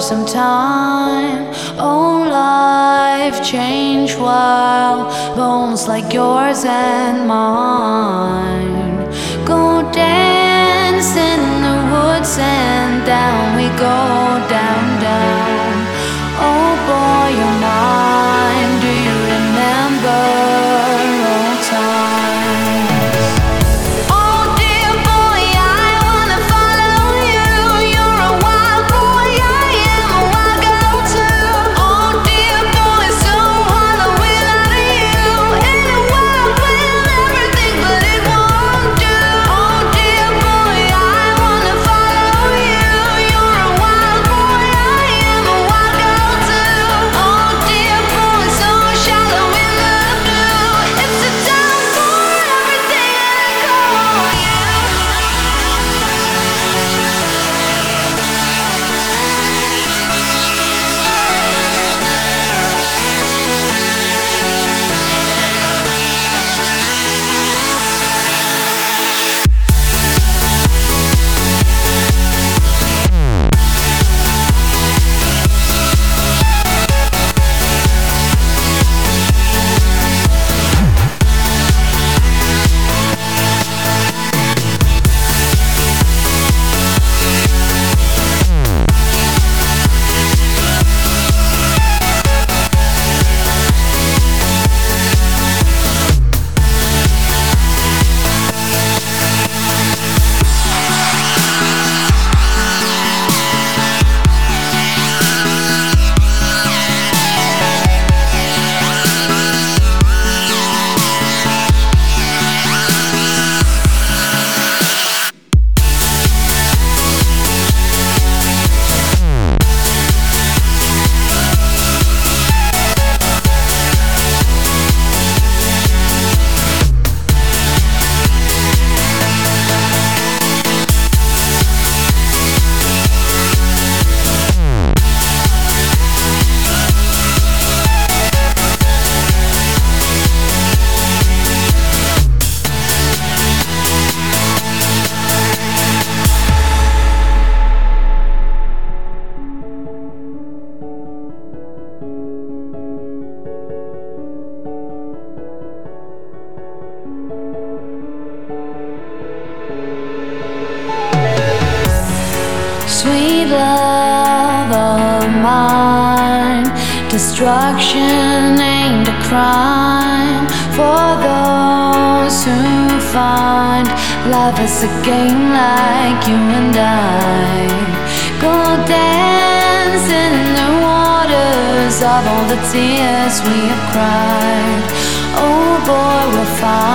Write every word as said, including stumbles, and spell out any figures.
some time. Oh, life change while bones like yours and mine go dancing in the woods, and down we go, down, down. Oh boy, you're mine. Do you remember old times? Oh dear boy, I wanna follow you. You're a wild boy, I am a wild girl too. Oh dear boy, so hollow without you. In a world with everything, but it won't do. Oh dear boy, I wanna follow you. You're a wild boy, I am a wild girl too. Oh dear boy, so shallow in the blue. It's a time for everything, and I call you. Sweet love of mine, destruction ain't a crime for those who find life is a game like you and I. Go dancing in the waters of all the tears we have cried. Oh boy, we'll find